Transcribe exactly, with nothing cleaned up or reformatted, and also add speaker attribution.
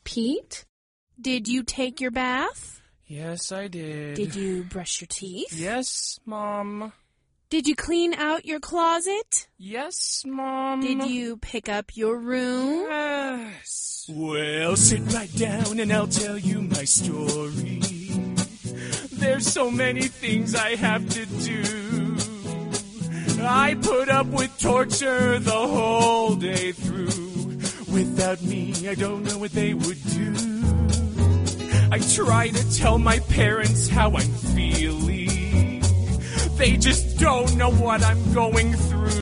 Speaker 1: Pete? Did you take your bath?
Speaker 2: Yes, I did.
Speaker 1: Did you brush your teeth?
Speaker 2: Yes, Mom.
Speaker 1: Did you clean out your closet?
Speaker 2: Yes, Mom.
Speaker 1: Did you pick up your room?
Speaker 2: Yes. Well, sit right down and I'll tell you my story. There's so many things I have to do. I put up with torture the whole day through. Without me, I don't know what they would do. I try to tell my parents how I'm feeling. They just don't know what I'm going through.